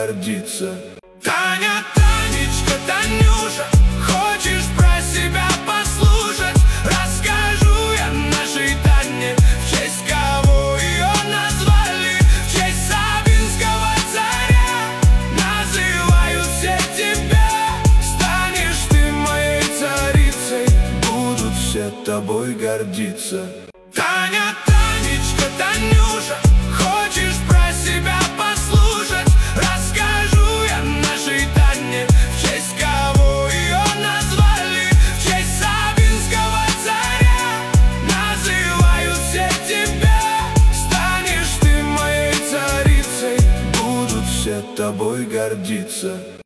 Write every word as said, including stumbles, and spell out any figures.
гордиться. Таня, Танечка, Танюша, хочешь про себя послушать? Расскажу я нашей Тане, в честь кого ее назвали. В честь сабинского царя называют все тебя. Станешь ты моей царицей, будут все тобой гордиться. Таня, Танечка, Танюша, хочешь про себя послушать? Расскажу я нашей Тане, в честь кого ее назвали. В честь сабинского царя называют все тебя. Станешь ты моей царицей, будут все тобой гордиться.